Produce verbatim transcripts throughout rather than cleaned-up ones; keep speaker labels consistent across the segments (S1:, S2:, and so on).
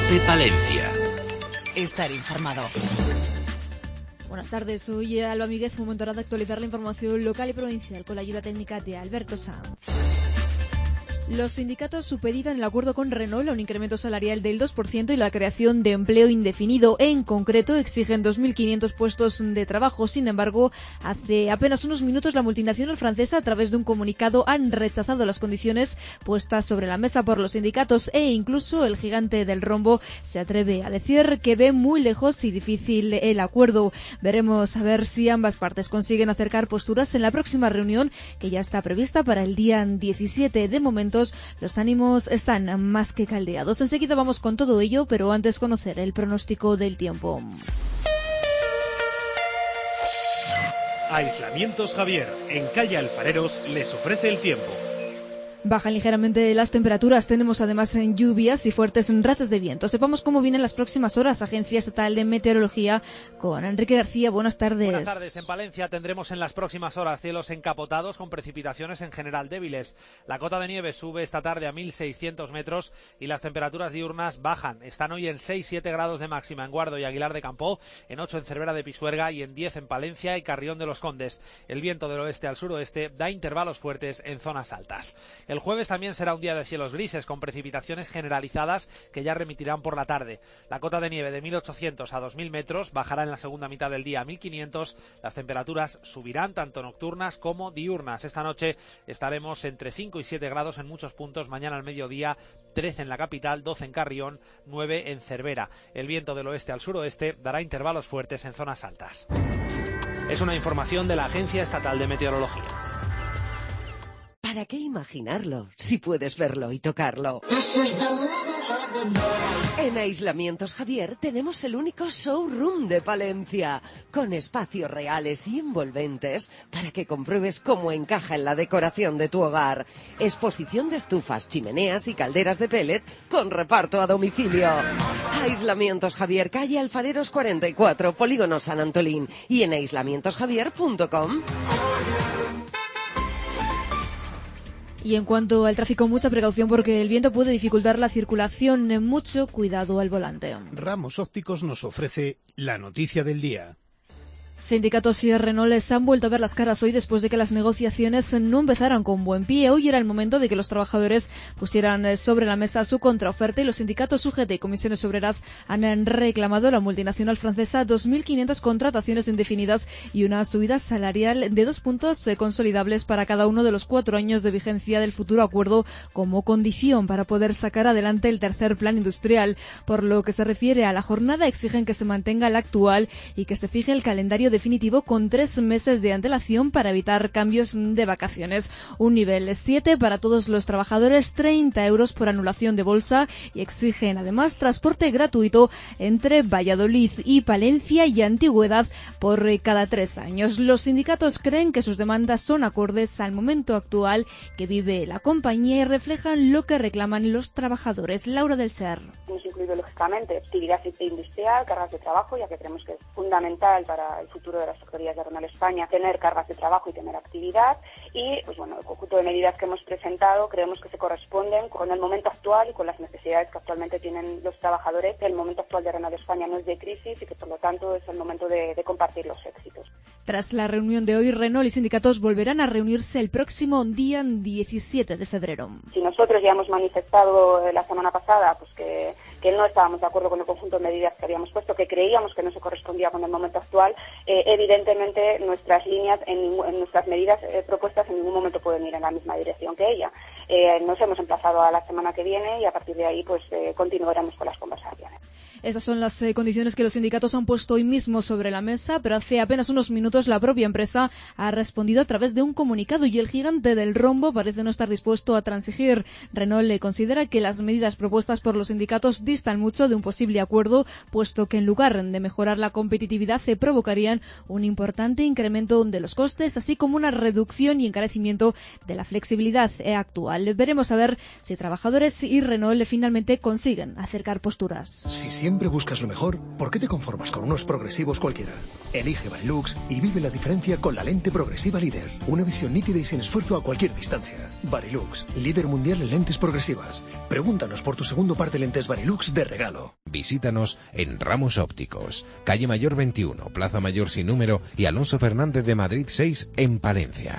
S1: COPE Palencia.
S2: Estar informado.
S3: Buenas tardes, soy Alba Míguez. Momento ahora de actualizar la información local y provincial con la ayuda técnica de Alberto Sanz. Los sindicatos supeditan el acuerdo con Renault a un incremento salarial del dos por ciento y la creación de empleo indefinido. En concreto, exigen dos mil quinientos puestos de trabajo. Sin embargo, hace apenas unos minutos la multinacional francesa, a través de un comunicado, han rechazado las condiciones puestas sobre la mesa por los sindicatos e incluso el gigante del rombo se atreve a decir que ve muy lejos y difícil el acuerdo. Veremos a ver si ambas partes consiguen acercar posturas en la próxima reunión, que ya está prevista para el día diecisiete. De momento, los ánimos están más que caldeados. Enseguida vamos con todo ello, pero antes conocer el pronóstico del tiempo.
S4: Aislamientos Javier, en calle Alfareros, les ofrece el tiempo.
S3: Bajan ligeramente las temperaturas, tenemos además en lluvias y fuertes rachas de viento. Sepamos cómo vienen las próximas horas. Agencia Estatal de Meteorología con Enrique García. Buenas tardes.
S5: Buenas tardes. En Palencia tendremos en las próximas horas cielos encapotados con precipitaciones en general débiles. La cota de nieve sube esta tarde a mil seiscientos metros y las temperaturas diurnas bajan. Están hoy en seis siete grados de máxima en Guardo y Aguilar de Campoo, en ocho en Cervera de Pisuerga y en diez en Palencia y Carrión de los Condes. El viento del oeste al suroeste da intervalos fuertes en zonas altas. El jueves también será un día de cielos grises con precipitaciones generalizadas que ya remitirán por la tarde. La cota de nieve de mil ochocientos a dos mil metros bajará en la segunda mitad del día a mil quinientos. Las temperaturas subirán tanto nocturnas como diurnas. Esta noche estaremos entre cinco y siete grados en muchos puntos. Mañana al mediodía trece en la capital, doce en Carrión, nueve en Cervera. El viento del oeste al suroeste dará intervalos fuertes en zonas altas. Es una información de la Agencia Estatal de Meteorología.
S2: ¿Para qué imaginarlo si puedes verlo y tocarlo? En Aislamientos Javier tenemos el único showroom de Palencia, con espacios reales y envolventes para que compruebes cómo encaja en la decoración de tu hogar. Exposición de estufas, chimeneas y calderas de pellet con reparto a domicilio. Aislamientos Javier, calle Alfareros cuarenta y cuatro, Polígono San Antolín, y en aislamientos javier punto com.
S3: Y en cuanto al tráfico, mucha precaución porque el viento puede dificultar la circulación. Mucho cuidado al volante.
S6: Ramos Ópticos nos ofrece la noticia del día.
S3: Sindicatos y Renault les han vuelto a ver las caras hoy después de que las negociaciones no empezaran con buen pie. Hoy era el momento de que los trabajadores pusieran sobre la mesa su contraoferta y los sindicatos U G T y comisiones obreras han reclamado a la multinacional francesa dos mil quinientas contrataciones indefinidas y una subida salarial de dos puntos consolidables para cada uno de los cuatro años de vigencia del futuro acuerdo como condición para poder sacar adelante el tercer plan industrial. Por lo que se refiere a la jornada, exigen que se mantenga la actual y que se fije el calendario definitivo con tres meses de antelación para evitar cambios de vacaciones. Un nivel siete para todos los trabajadores, treinta euros por anulación de bolsa, y exigen además transporte gratuito entre Valladolid y Palencia y Antigüedad por cada tres años. Los sindicatos creen que sus demandas son acordes al momento actual que vive la compañía y reflejan lo que reclaman los trabajadores. Laura del Ser.
S7: Hemos incluido lógicamente actividad industrial, cargas de trabajo, ya que creemos que es fundamental para el futuro de las factorías de Renault España tener cargas de trabajo y tener actividad, y pues bueno, el conjunto de medidas que hemos presentado creemos que se corresponden con el momento actual y con las necesidades que actualmente tienen los trabajadores. El momento actual de Renault España no es de crisis y que por lo tanto es el momento de, de compartir los éxitos.
S3: Tras la reunión de hoy, Renault y sindicatos volverán a reunirse el próximo día diecisiete de febrero.
S7: Si nosotros ya hemos manifestado la semana pasada pues que, que no estábamos de acuerdo con el conjunto de medidas que habíamos puesto, que creíamos que no se correspondía con el momento actual, eh, evidentemente nuestras líneas, en, en nuestras medidas eh, propuestas en ningún momento pueden ir en la misma dirección que ella. Eh, nos hemos emplazado a la semana que viene y a partir de ahí pues eh, continuaremos con las conversaciones.
S3: Esas son las eh, condiciones que los sindicatos han puesto hoy mismo sobre la mesa, pero hace apenas unos minutos la propia empresa ha respondido a través de un comunicado y el gigante del rombo parece no estar dispuesto a transigir. Renault le considera que las medidas propuestas por los sindicatos distan mucho de un posible acuerdo, puesto que en lugar de mejorar la competitividad se provocarían un importante incremento de los costes, así como una reducción y encarecimiento de la flexibilidad actual. Veremos a ver si trabajadores y Renault finalmente consiguen acercar posturas.
S8: Si siempre
S1: siempre buscas lo mejor, ¿por qué te conformas con unos progresivos cualquiera? Elige Varilux y vive la diferencia con la lente progresiva líder. Una visión nítida y sin esfuerzo a cualquier distancia. Varilux, líder mundial en lentes progresivas. Pregúntanos por tu segundo par de lentes Varilux de regalo.
S8: Visítanos en Ramos Ópticos, calle Mayor veintiuno, Plaza Mayor sin número y Alonso Fernández de Madrid seis en Palencia.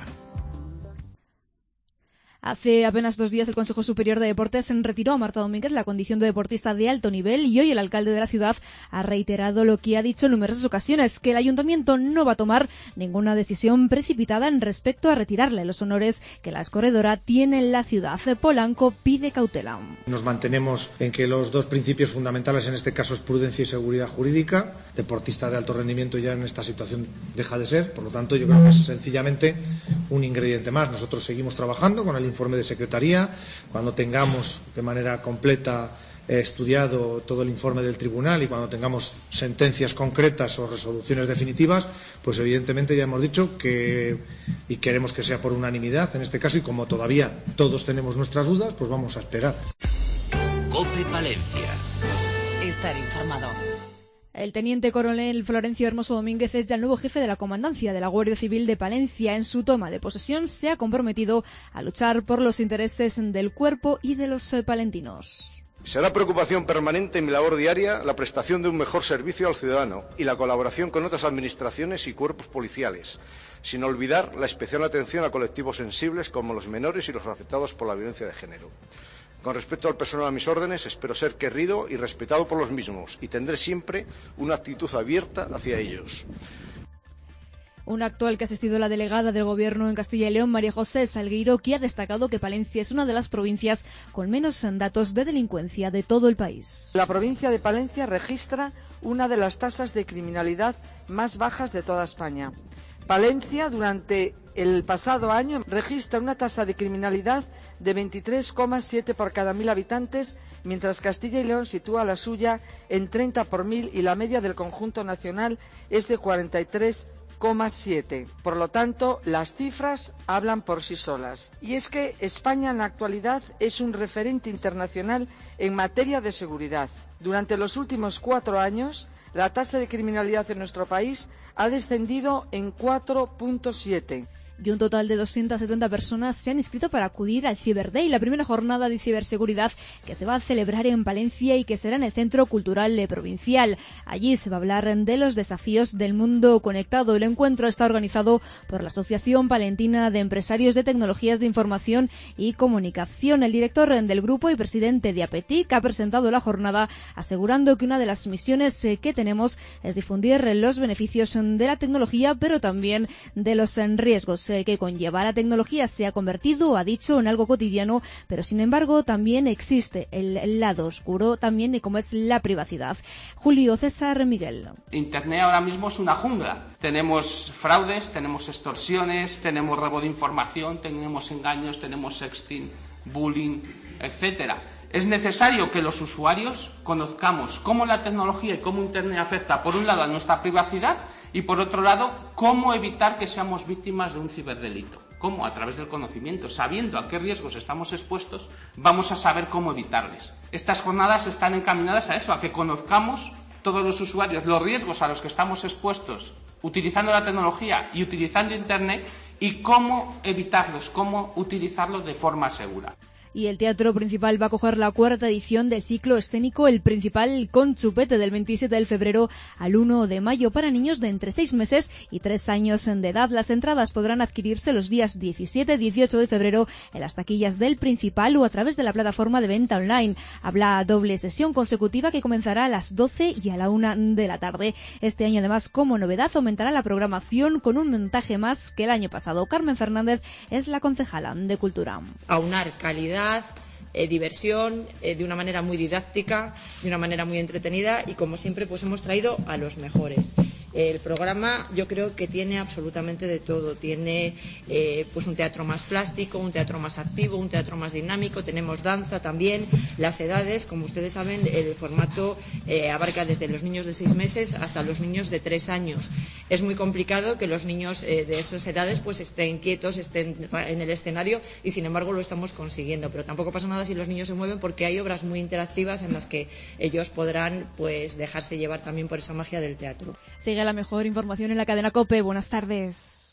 S3: Hace apenas dos días el Consejo Superior de Deportes retiró a Marta Domínguez la condición de deportista de alto nivel y hoy el alcalde de la ciudad ha reiterado lo que ha dicho en numerosas ocasiones, que el ayuntamiento no va a tomar ninguna decisión precipitada en respecto a retirarle los honores que la escorredora tiene en la ciudad. Polanco pide cautela.
S9: Nos mantenemos en que los dos principios fundamentales en este caso es prudencia y seguridad jurídica. Deportista de alto rendimiento ya en esta situación deja de ser, por lo tanto yo creo que es sencillamente un ingrediente más. Nosotros seguimos trabajando con el informe de secretaría. Cuando tengamos de manera completa eh, estudiado todo el informe del tribunal y cuando tengamos sentencias concretas o resoluciones definitivas, pues evidentemente ya hemos dicho que y queremos que sea por unanimidad en este caso, y como todavía todos tenemos nuestras dudas, pues vamos a esperar.
S10: COPE Palencia.
S11: Estar informado.
S3: El teniente coronel Florencio Hermoso Domínguez es ya el nuevo jefe de la comandancia de la Guardia Civil de Palencia. En su toma de posesión se ha comprometido a luchar por los intereses del cuerpo y de los palentinos.
S12: Será preocupación permanente en mi labor diaria la prestación de un mejor servicio al ciudadano y la colaboración con otras administraciones y cuerpos policiales, sin olvidar la especial atención a colectivos sensibles como los menores y los afectados por la violencia de género. Con respecto al personal a mis órdenes, espero ser querido y respetado por los mismos y tendré siempre una actitud abierta hacia ellos.
S3: Un acto al que ha asistido la delegada del Gobierno en Castilla y León, María José Salgueiro, que ha destacado que Palencia es una de las provincias con menos datos de delincuencia de todo el país.
S13: La provincia de Palencia registra una de las tasas de criminalidad más bajas de toda España. Palencia, durante el pasado año, registra una tasa de criminalidad de veintitrés coma siete por cada mil habitantes, mientras Castilla y León sitúa la suya en treinta por mil y la media del conjunto nacional es de cuarenta y tres coma siete. Por lo tanto, las cifras hablan por sí solas. Y es que España en la actualidad es un referente internacional en materia de seguridad. Durante los últimos cuatro años, la tasa de criminalidad en nuestro país ha descendido en cuatro coma siete.
S3: Y un total de doscientas setenta personas se han inscrito para acudir al Cyber Day, la primera jornada de ciberseguridad que se va a celebrar en Palencia y que será en el Centro Cultural Provincial. Allí se va a hablar de los desafíos del mundo conectado. El encuentro está organizado por la Asociación Palentina de Empresarios de Tecnologías de Información y Comunicación. El director del grupo y presidente de APETIC ha presentado la jornada asegurando que una de las misiones que tenemos es difundir los beneficios de la tecnología, pero también de los riesgos que conlleva. La tecnología se ha convertido, ha dicho, en algo cotidiano, pero sin embargo también existe el lado oscuro, también como es la privacidad. Julio César Miguel.
S14: Internet ahora mismo es una jungla. Tenemos fraudes, tenemos extorsiones, tenemos robo de información, tenemos engaños, tenemos sexting, bullying, etcétera. Es necesario que los usuarios conozcamos cómo la tecnología y cómo Internet afecta, por un lado, a nuestra privacidad y, por otro lado, cómo evitar que seamos víctimas de un ciberdelito. ¿Cómo? A través del conocimiento. Sabiendo a qué riesgos estamos expuestos, vamos a saber cómo evitarles. Estas jornadas están encaminadas a eso, a que conozcamos todos los usuarios los riesgos a los que estamos expuestos utilizando la tecnología y utilizando Internet y cómo evitarlos, cómo utilizarlos de forma segura.
S3: Y el Teatro Principal va a acoger la cuarta edición del ciclo escénico El Principal con Chupete del veintisiete de febrero al uno de mayo para niños de entre seis meses y tres años de edad. Las entradas podrán adquirirse los días diecisiete y dieciocho de febrero en las taquillas del Principal o a través de la plataforma de venta online. Habrá doble sesión consecutiva que comenzará a las doce y a la una de la tarde. Este año, además, como novedad, aumentará la programación con un montaje más que el año pasado. Carmen Fernández es la concejala de Cultura.
S15: Aunar calidad, Eh, diversión, eh, de una manera muy didáctica, de una manera muy entretenida y, como siempre, pues hemos traído a los mejores. El programa yo creo que tiene absolutamente de todo. Tiene eh, pues un teatro más plástico, un teatro más activo, un teatro más dinámico, tenemos danza también, las edades, como ustedes saben, el formato eh, abarca desde los niños de seis meses hasta los niños de tres años. Es muy complicado que los niños eh, de esas edades pues estén quietos, estén en el escenario y sin embargo lo estamos consiguiendo, pero tampoco pasa nada si los niños se mueven porque hay obras muy interactivas en las que ellos podrán pues dejarse llevar también por esa magia del teatro.
S3: Sigue la mejor información en la cadena COPE. Buenas tardes.